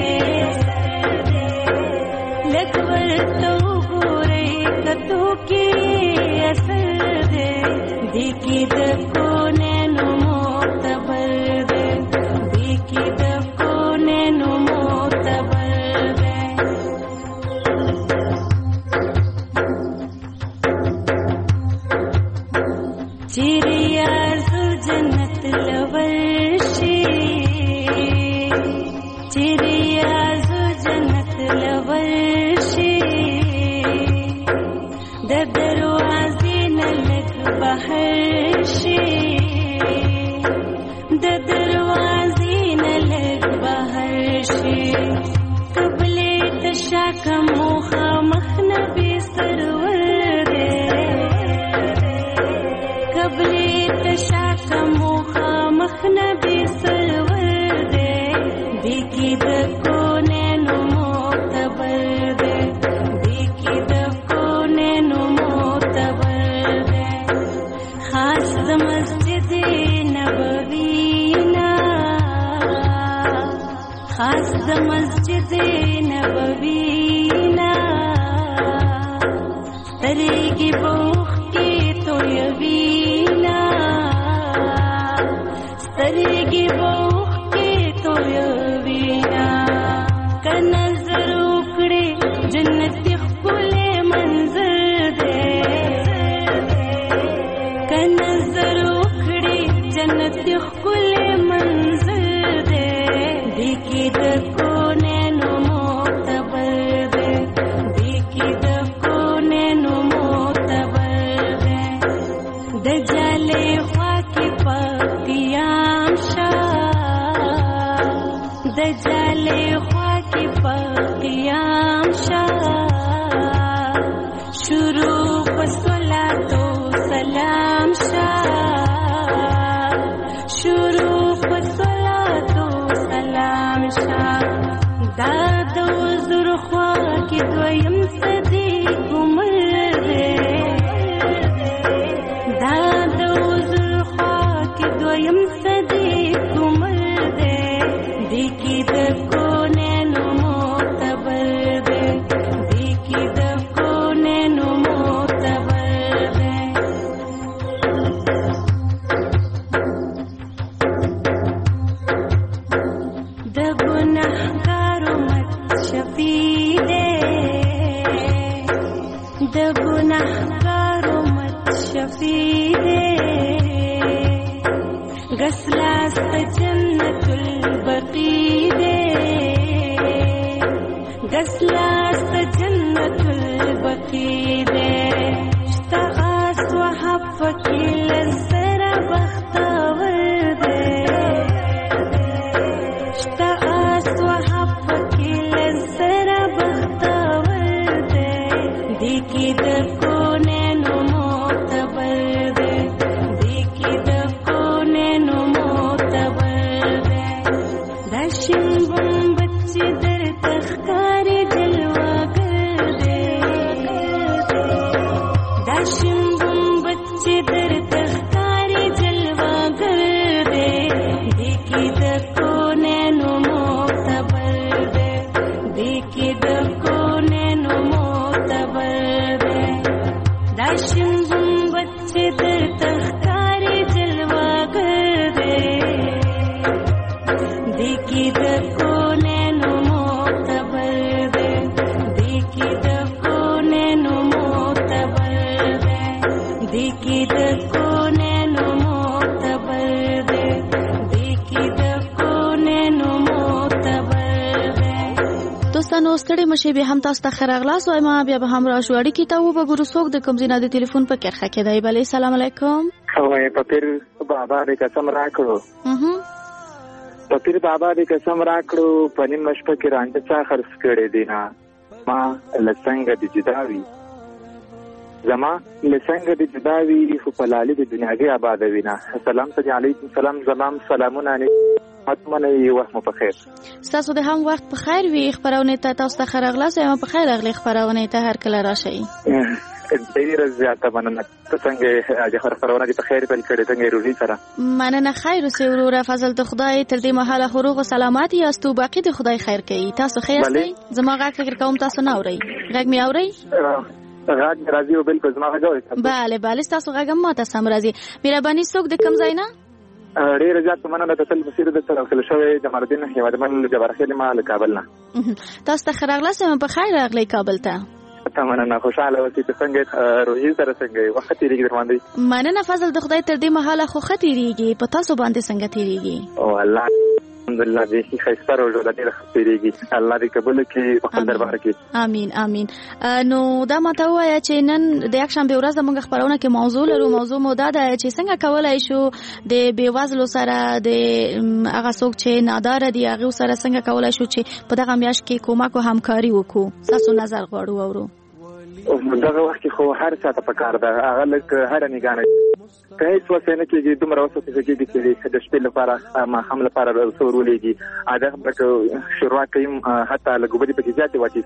لږ ورته وګورئ کتو کې اثر دی دی کې د کونینو معتبر دی دی کې د کونینو معتبر دی چیرې آرزو جنت لورشي چیرې آرزو جنت لورشي د دروازې نه لږ بهر شي د دروازې نه لږ بهر شي قبلې ته شاکه مخامخ نبي سرور دی قبلې ته شاکه مخامخ نبي سرور دی دی کې د کونینو معتبر دی دی کې د کونینو معتبر دی خاص د مسجد نبوي نه خاص د مسجد نبوي نه سترګې بوختې تویوینا سترګې بوختې تویوینا که نظر وکړې جنت ښکلی منظر دی که نظر وکړې جنت ښکلی منظر دی دی کې د کونینو معتبر دی دی کې د کونینو معتبر دی د جالې خوا کې په قیام شه د جالې خوا کې په قیام شه شروع په صلات و سلام شه شروع په صلات و سلام شه دا د حضور خوا کې دویم صدیق عمر دی دا د حضور خوا کې دویم صدیق عمر دی دی کې د کونینو معتبر دی دی کې د کونینو معتبر دی د ګناهګارو مت شفیع دی د ګناهګارو مت شفیع دی غسلاس جنت البقیع دی غسلاس جنت البقیع دی اشتغاس وحب کی لزر بختور دی اشتغاس وحب کی لزر بختور دی دی کی د کونینو معتبر دی دی کی د کونینو معتبر دی دا شنبم بچی در تخکاری جلواگر دی دا شنبم بچی در تخکاری جلواگر دی دی کی د کونینو معتبر دی دی کی د کونینو معتبر دی دا شنبم بچی در تخکاری جلواگر دی دی کی د کونینو معتبر دی دی کی د کونینو معتبر دی دی کی د کونینو معتبر دی دی کی دوستانو ستړي مشي به هم تاسو ته خراغلاس وایم بیا به هم راشو اړیکې ته وګورو څوک د کوم ځای د ټلیفون په کرخه کې دی. بله سلام علیکم. اوه پپیر بابا دې قسم راکړو پپیر بابا دې قسم راکړو په نیم شپه کې رانده چا خرڅ کړی دی نه ما لڅنګ دې جداوي زما لڅنګ دې جداوي خو په لالي د دنیاګي آباد وینا. السلام علیکم. سلام زمام سلامونه متمنه یو وخت په خیر. تاسو د هم وخت په خیر وي. خبرونه ته تاسو ته خراغلاس وایم په خیر اغلی خبرونه ته هر کله راشي. ډیر زیاته مننه. څنګه اجه خبرونه دې په خیر بل کړې څنګه روزي سره مننه. خیر اوسې وروره فضل ته خدای تر دې مهاله خروغ او سلامات یاستو باقي د خدای خیر کوي. تاسو خیر یاستئ؟ زما غږ فکر کوم تاسو نه اورئ. غږ می اورئ؟ غږ راځي او بالکل زما غږ اورئ. بله تاسو غږ ماته سم راځي. مهرباني څوک د کوم ځای نه؟ ډیر زیات مننه. د تل مسیر د سره خل شوی جمالدین هیوادمن جبرخیل ما له کابل نه. تاسو ته خراغلاس په خیر راغلی کابل ته. مننه. خوشاله اوسئ. څنګه روحي سره څنګه وخت تیریږي درماندې؟ مننه فضل د خدای تر دې مهاله خو تیریږي. په تاسو باندې څنګه تیریږي؟ او الله الحمدلله دې خیسته روزه د دې تیریږي. الله دې قبول کړي په خپل دربار کې. امين. نو دا ماته وایي چې نن د یک شنبه ورځ موږ خبرونه کې موضوع لرو. موضوع مو دا ده چې څنګه کولای شو د بیوزلو سره د هغه څوک چې نادار دي هغه سره څنګه کولای شو چې په دغه میاشت کې کومک او همکاري وکړو. تاسو نظر غواړو اورو. دغه وخت کې خو هر څه ته پکار ده. هغه لکه هر نگانه که هیڅ وسنه کېږي دومره وسه کېږي چې د شپې لپاره ما هم لپاره ورولېږي اده برکه شروع کوي حتی لګوبدي په ځاتي واچي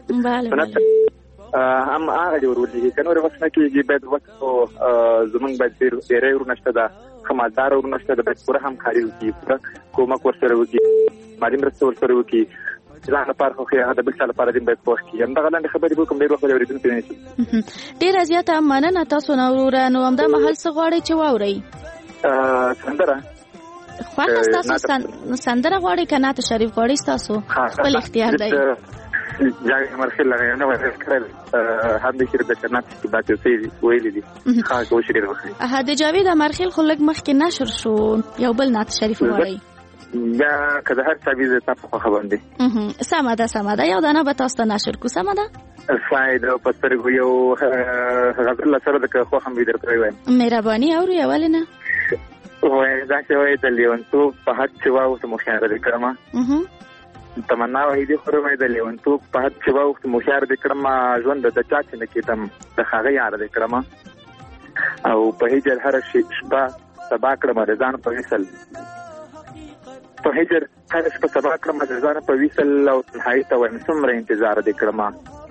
هم هغه ورولېږي کنه وسنه کېږي باید وخت زمونږ باید ډېرې ورنشته ده خمالدار ورنشته ده باید پوره هم کاری وکړي پوره کومک ورسره وکړي مالي مرسته ورسره وکړي ځان لپاره خو هغه د بل څه لپاره دې باید پوښتنه کوي. همدغه لاندې خبرې به کوم ډېر وخت اورېدونکو نه شي. ډېر زیاته مننه. تاسو نو وروره نو همدا محل څه غواړئ چې واورئ؟ سندره خوښه تاسو سندره غواړئ که نعت شریف غواړئ؟ تاسو خپل اختیار دی. جاوید مرخیل لغه نه وایي کړل هم د شیر د جنت کې باندې ویلي دي. ښه کوشش لري وکړي. د جاوید مرخیل خو لږ مخکې نشر شو. یو بل نعت شریف غواړئ؟ یا که هر څه به تاسو خو باندې سمه ده یو دانه به تاسو نشر کو. سمه ده فائدہ پسترګو یو غزل سره د خو هم دې درکوي وایم. مهرباني او یوالنه وای دا چې وای د لیونتو په حد چې واو ته مخیار دې کړم. تمنا وای دې خو وای د لیونتو په حد چې واو ته مخیار دې کړم. ژوند د چا چې نه کېدم د هغه یار دې کړم او په هجر هر شي شپه سبا کړم رضان په وصل په هجر هر شپه سبا کړم رضان په وصل او تنهایی ته وایم څومره انتظار دې کړم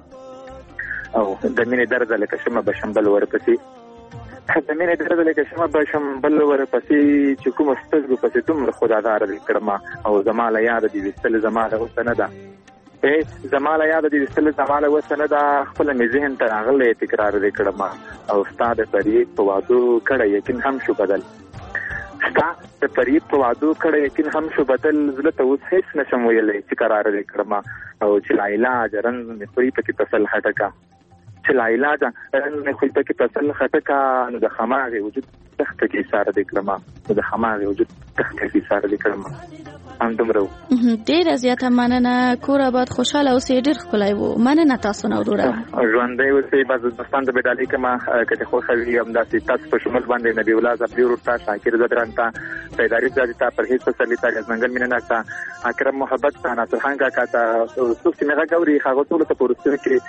او د مینې درد لکه شمه بشم بل ورپسې د مینې درد لکه شمه بشم بل ورپسې چې کوم سترګو پسې دومره خدادار دې کړم او زما له یاد دې وستل زما له اوس نه ده زما له یاد دې وستل زما له اوس نه ده خپل مې ذهن ته راغلی تکرار دې کړم او ستا د فریب په وعدو کړی یقین هم شو بدل ستا د فریب په وعدو کړی یقین هم شو بدل زړه ته اوس هیڅ نشم ویلی چې قرار دې کړم او چې لا علاج رنځ مې خوري پکې تسل خټکه چې لا علاج رنځ مې خوري پکې تسل خټکه نو د خماغې وجود تخته کې ایساره دې کړم نو د خماغې وجود تخته کې ایساره دې کړم. همدومره ډېره زیاته مننه. کور آباد خوشحاله اوسئ. ډېر ښکلی و. مننه تاسو نه وروره. ژوندی اوسئ. بعض دوستان ته به ډالۍ کړم که دې خوښه وي همداسې تاسو په شمول باندې نبي الله زفري ورور ته شاکر زدران ته سیداري زادي ته پرهیز پسرلي ته ګزنګل مینه ته اکرم محبت ته ناصر خان کاکا ته څوک چې مې غږ اوري هغو ټولو ته په وروستیو کې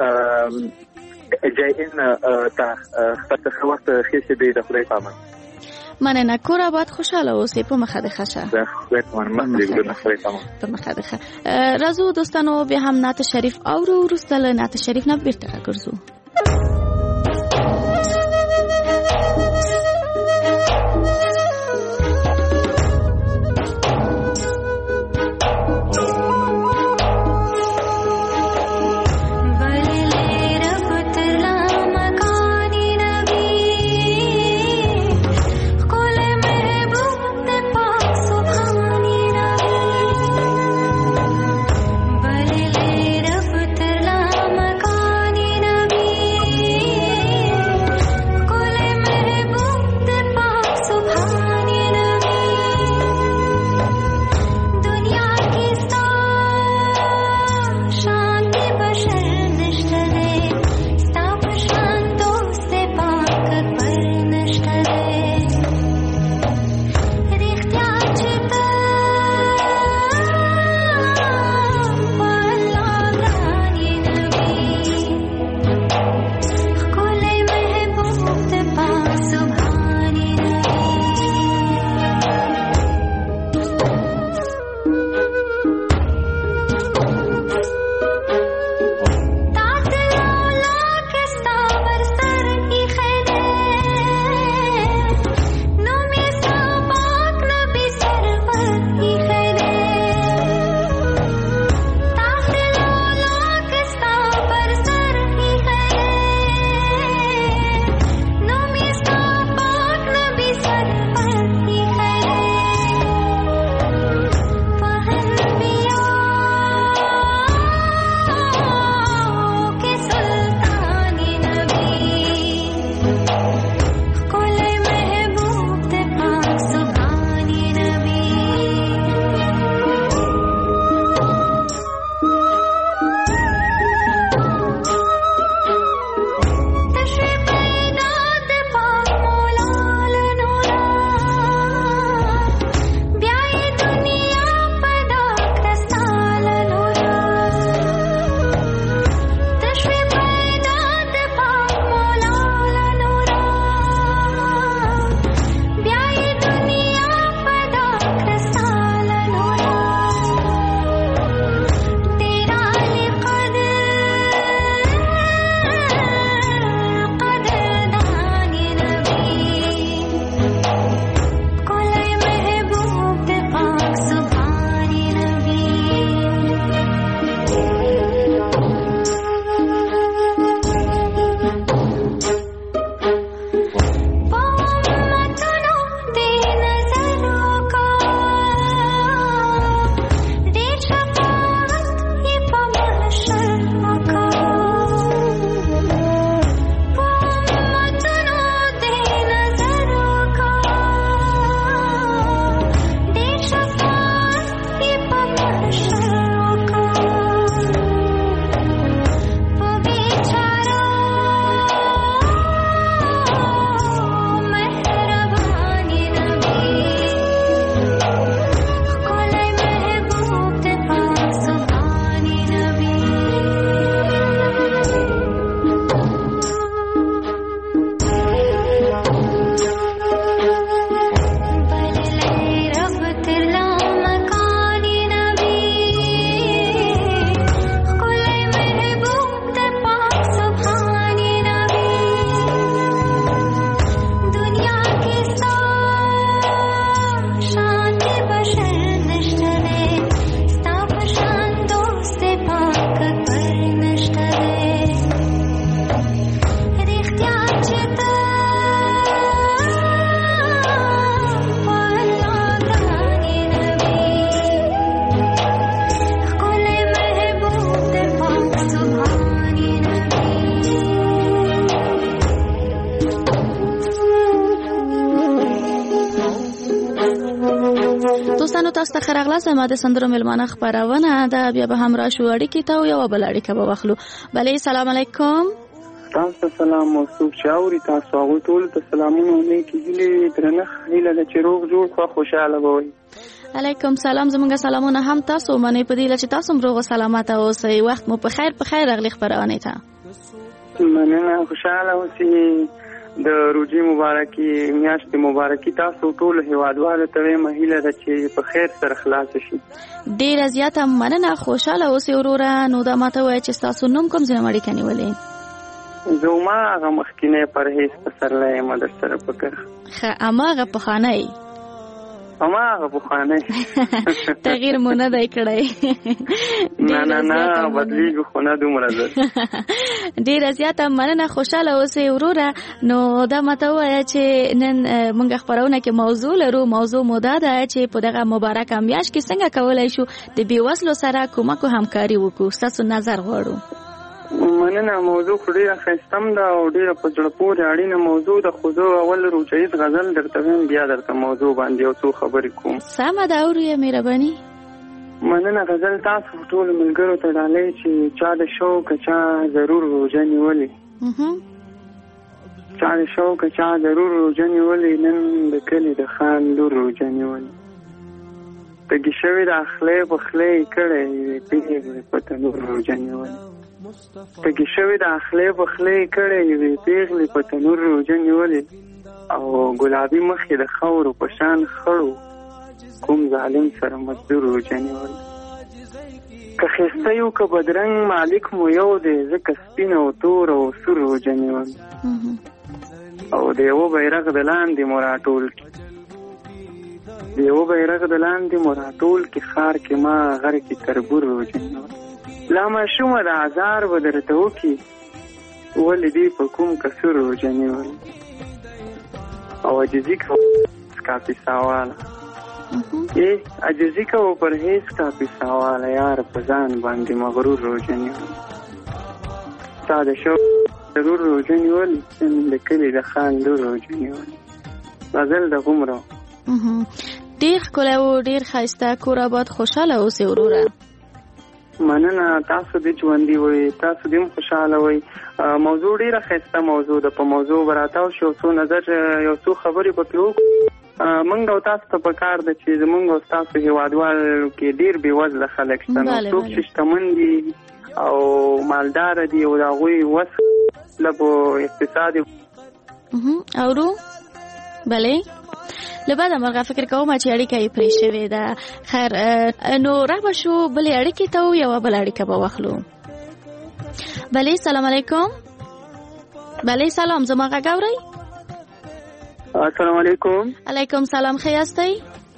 جاین ته خپل ښه وخت ښې شېبې د خدای په امان. مننه. کور آباد خوشحاله اوسئ. په مخه د ښه شه. په مخه د ښه. راځو دوستانو بیا هم نعت شریف اورو. وروسته له نعت شریف نه بیرته راګرځو. بل ته خراغله سم د سندرو ملمانه خبرونه دا بیا به هم راشو اړیکې ته یو بل اړیکه به واخلو. بلې سلام علیکم. تاسو سلام موصوف شاوري تاسو هغه ټول ته سلامونه نیکی هیله درنه هیله د چروغ جوړ خو خوشاله وي. علیکم سلام زمونږ سلامونه هم تاسو منې په دې چې تاسو روغ سلامت اوسئ. وخت مو په خیر اغلی خبرونه ته. مننه خوشاله اوسئ. د روزي مبارکي میاشتې مبارکي تاسو ټول هیوادوالو ته مهیله ده چې په خیر سره خلاص شي. ډیر زیاته مننه خوشاله اوسئ وروره. نو دا ماته وایي چې تاسو نوم کوم ځای مړی کني ولې؟ زما هغه مخکینه پرهیز په سرلای مدر سره پکړه. اماغه په خانه اماغه په خانه تغییر مونږ نه دی کړی. نه بدلیږي خو نه دومره ده. ډیر زیاته مننه خوشاله اوسئ وروره. نو دا ماته وایي چې نن مونږ خبرونه کې موضوع لرو. موضوع مو دا ده چې په دغه مبارکه میاشت کې څنګه کولای شو د بیوزلو سره کومک او همکاري وکړو. تاسو نظر غواړو. مننه. موضوع ډیره ښایسته ده او ډیره په زړه پورې اړینه موضوع ده. خو زه اول روجایز غزل درته وایم بیا درته موضوع باندې یو څو خبرې کوم. سمه ده اورئ مهرباني. مننه. غزل تاسو ټول ملګرو ته ډالۍ چې چا د شوق چا ضرور روژه نیولې. چا د شوق چا ضرور روژه نیولې. نن د کلي د خان لور روژه نیولې. تږي شوي د اخلی په خلی کړی پیغلې په تنور روژه نیولې. تږي شوي د اخلی په خلی کړی وي پیغلې په تنور روژه نیولې. او ګلابي مخ یې د خاورو په شان خړو کوم ظالم سره مزدور روژه نیولې. که ښایسته یو که بدرنګ مالک مو یو دی ځکه سپین او تور او سور روژه نیولې. او د یوه بیرغ د لاندې مو راټول کړي. د یوه بیرغ د لاندې مو راټول کړي ښار کې ما غر کې تربور روژه نیولې. لا ماشومه د عذار به درته وکړي ولې دې په کوم کسور روژه نیولې. او عجزي کوه کاپیسا واله عجزي کوه پرهیز کاپیسا واله یار په ځان باندې مغرور روژه نیولې. تا د شوق ضرور روژه نیولې. د کلي د خان لور روژه نیولې. غزل د غومره. ډیر ښکلی و ډیر ښایسته. کور آباد خوشحاله اوسئ وروره. مننه. تاسو دې ژوندي وئ. تاسو دې هم خوشحاله وئ. موضوع ډیره ښایسته موضوع ده. په موضوع به راتاو شو څو نظر یو څو خبرې پکې وکړو. موږ او تاسو ته پکار ده چې زموږ او تاسو هیوادوالو کې ډیر بېوزله خلک شته. نو څوک چې شتمن دي او مالدار دي او د هغوی وس لږ اقتصاد اورو. بلې لبعد مرغه فکر کوم چې اړیکه یې پرې شوې ده. خیر نو را شو بلې اړیکې ته یو بل اړیکه به واخلو. بلې سلام علیکم. بلې سلام زما غږ اورئ؟ السلام علیکم. علیکم سلام. ښه یاستئ؟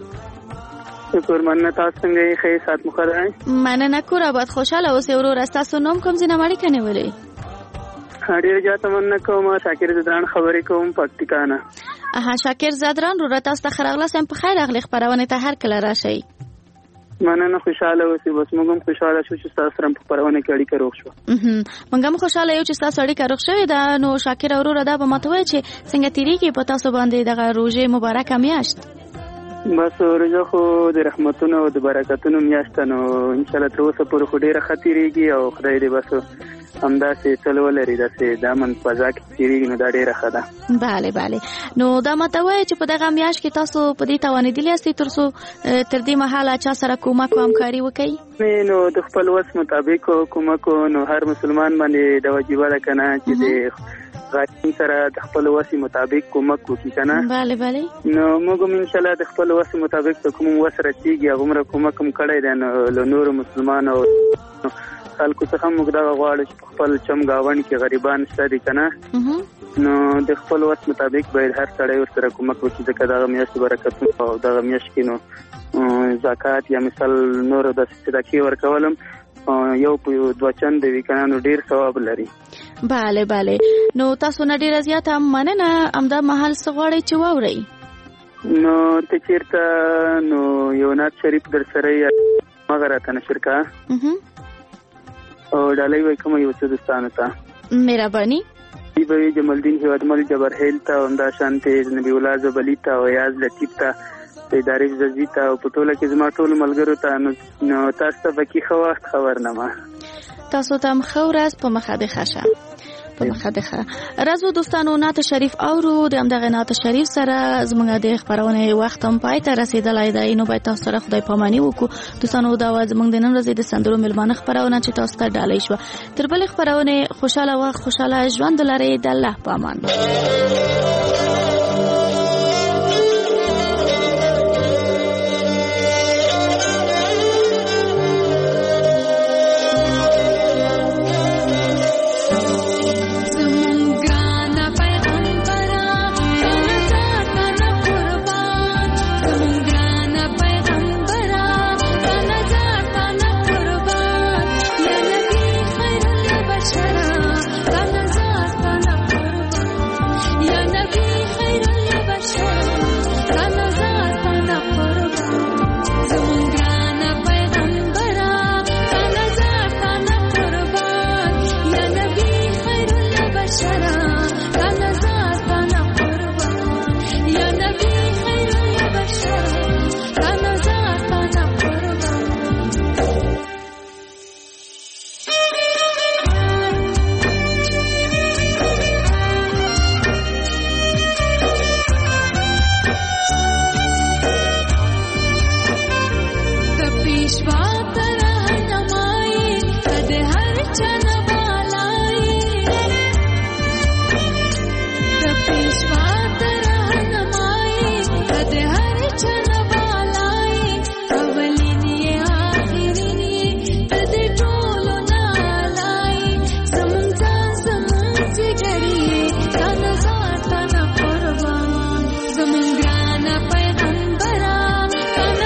شکر مننه. تاسو څنګه یې؟ ښه ساعت مو ښه دی؟ مننه. کور آباد خوشحاله اوسئ وروره. ستاسو نوم کوم ځای نه اړیکه نیولې؟ ډېره زیاته مننه کوم. شاکر زدران خبرې کوم پکتیکا نه. شاکر زدران وروره تاسو ته ښه راغلاست. په خیر راغلئ خپرونې ته هر کله راشئ. مننه. خوشحاله اوسئ. بس موږ هم خوشحاله شو چې تاسو سره په خپرونه کې اړیکه روغ شوه. موږ هم خوشحاله یو چې تاسو اړیکه روغ شوې ده. نو شاکر وروره دا به ماته وایي چې څنګه تېرېږي په تاسو باندې دغه روژې مبارکه میاشت؟ بس روژه خو د رحمتونو او د برکتونو میاشت ده. نو انشاءالله تر اوسه پورې خو ډېره ښه تېرېږي او خدای دې بس همداسې تل ولري. داسې د امن فضا کې تېرېږي نو دا ډېره ښه ده. بله بله. نو دا ماته وایي چې په دغه میاشت کې تاسو په دې توانېدلي یاستئ تر څو تر دې مهاله چا سره کومک او همکاري وکړئ؟ نو د خپل وس مطابق کومک نو هر مسلمان باندې د واجبه ده که نه چې د غریب سره د خپل وس مطابق کومک وکړي که نه. بله بله. نو موږ هم انشاءالله د خپل وس مطابق ته کوم وس رسېږي هغومره کومک هم کړی دی. نو له نورو مسلمانو خلکو څخه موږ دغه غواړو چې په خپل چم ګاونډ کې غریبان شته دي که نه. نو د خپل وس مطابق باید هر سړی ورسره کومک وکړي ځکه دغه میاشت برکتونه او دغه میاشت کې نو زکات یا مثال نورو داسې صدقې ورکول هم یو په دوه چند وي که نه نو ډېر ثواب لري. بله بله. نو تاسو نه ډېره زیاته مننه. همدا مهال څه غواړئ چې واورئ؟ نو ته چېرته نو یو نعت شریف در سره یې مغه راته نشر کا او ډالۍ وای کوم یو څه دوستانو ته مهرباني. به جمال الدین هیوادمل جبر هیل ته همدا شانته نبی الله زبلی ته او یاز لطیف ته ادارې جزي ته او په ټوله کې زما ټول ملګرو ته نو تاسو ته بکی خو وخت خبرنامه تاسو ته هم ښه ورځ په مخه د ښه په مخه د ښه راځو دوستانو نعت شریف اورو د همدغه نعت شریف سره زموږ د خبرونه وخت هم پای ته رسیدلی دی نو باید تاسو سره خدای پاماني وکړو دوستانو دا زموږ د نن ورځې د سندرو ملمانه خبرونه چې تاسو ته ډالۍ شوه تر بلې خبرونه خوشاله وخت خوشاله ژوند لرئ د الله په امان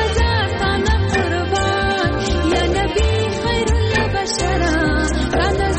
Kana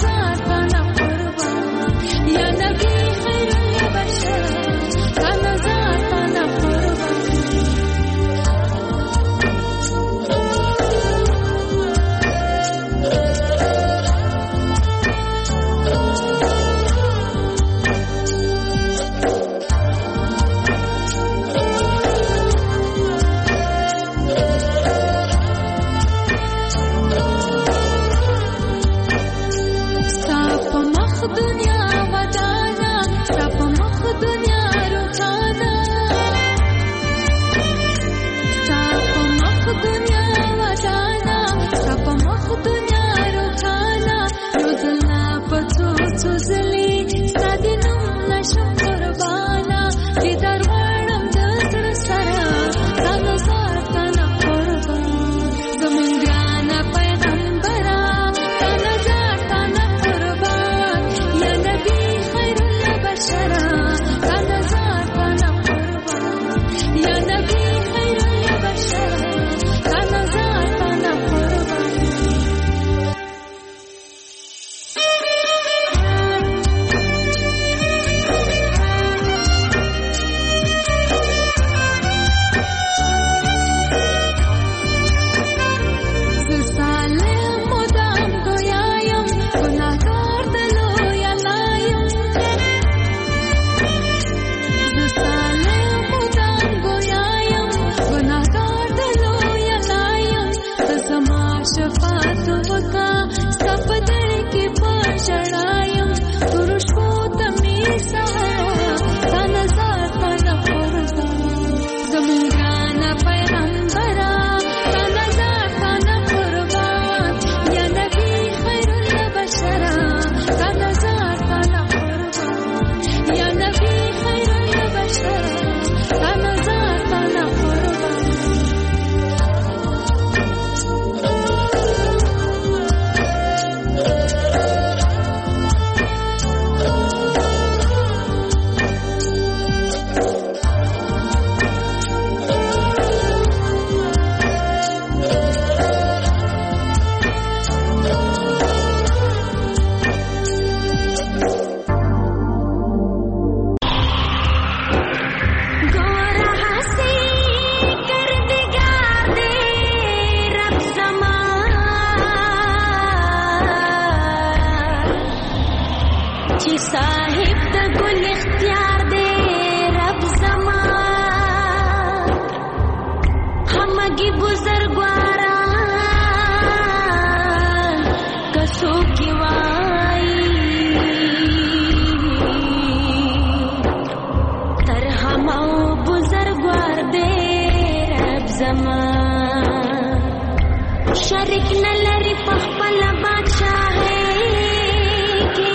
شریک نه لري په خپل بادشاهي کې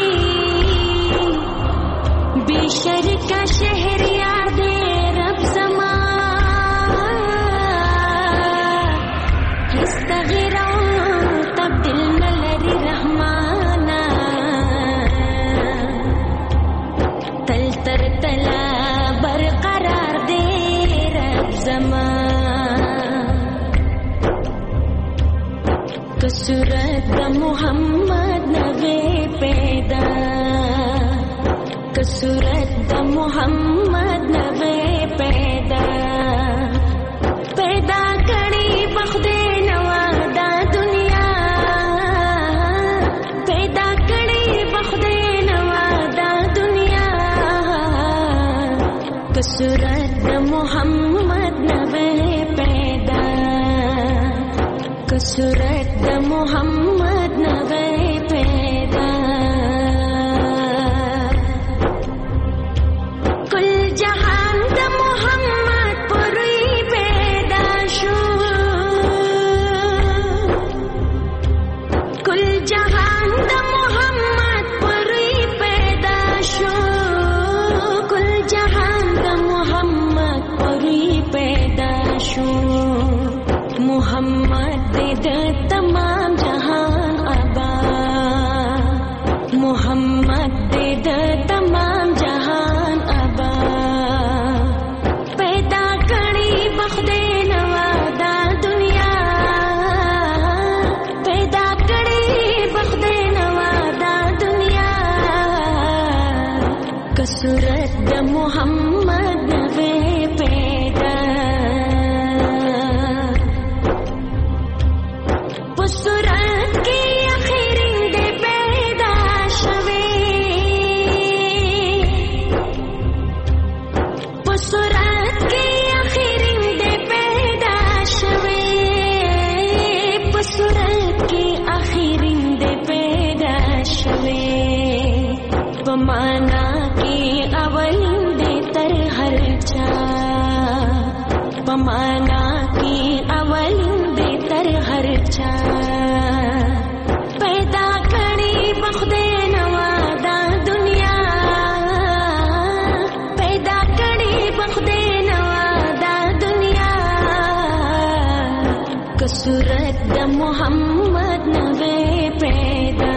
بے شریکه شهریار دی رب زما هیڅ تغییر او تبدیل نه لري رحمانا تل تر تلا برقرار دی رب زما کسورت د محمد نغه پیدا کسورت د محمد نغه پیدا پیدا کړي بخده نوا دا دنیا پیدا کړي بخده نوا دا دنیا کسورت د محمد نغه پیدا کسورت د محمد نغه پیدا کل جهان د محمد پرې پیدا شو کل جهان د محمد پرې پیدا شو کل جهان د محمد پرې پیدا شو محمد د تمام جهان ابا محمد د تمام جهان ابا پیدا کړي بخده نوا دا دنیا پیدا کړي بخده نوا دا دنیا کسورت د محمد نغه پیدا صورت کی آخرین دے پیدا شوے صورت کی آخرین دے پیدا شوے صورت کی آخرین دے پیدا شوے پمانا کی اولین دے تر ہر چا پمانا کی اولین دے تر ہر چا پیدا کړي بخده نوا دا دنیا پیدا کړي بخده نوا دا دنیا کسورت د محمد نغه پیدا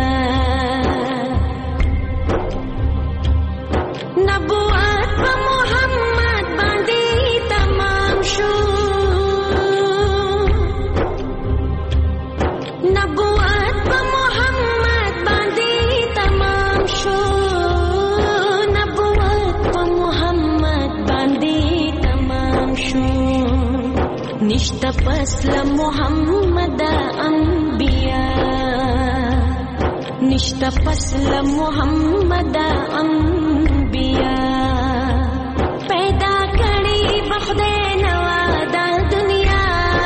نبوت په محمد باندې تمام شو نبوت په محمد باندې تمام شو نبوت په محمد باندې تمام شو نشته پس له محمد انبیا نشته پس له محمد انبیا پیدا کړي بخده نوا دا دنیا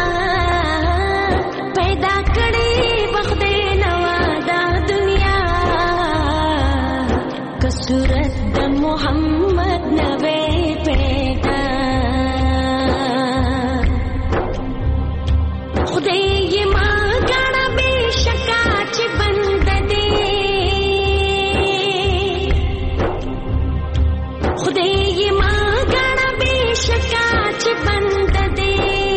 پیدا کړي بخده نوا دا دنیا کسورت د محمد نغه پیدا خدای ما غاڼه به شکا چې بند دي خدای ما غاڼه به شکا چې بند دي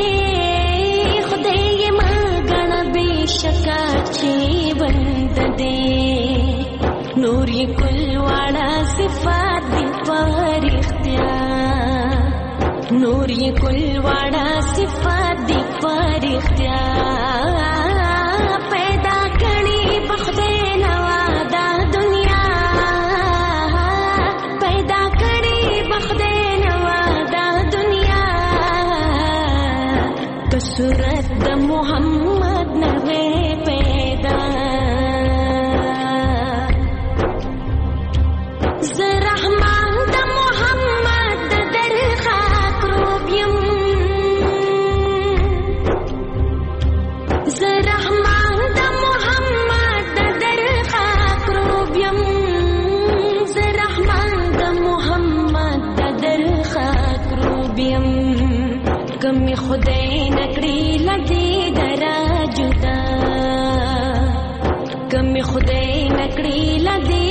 خدای ما غاڼه به شکا چې بند دي نور یې کل واړه صفات دي پر اختیار نور یې کل واړه صفات دي پر اختیار پیدا کړي بخده نوا دا دنیا پیدا کړي بخده نوا دا دنیا کسورت د محمد نغه پیدا زرحمان د محمد د درخا کروبیم زرحمان د محمد د درخا کروبیم زرحمان د محمد د درخا کروبیم کمی خدای نکړي لدی درا می خدای نکړي لدی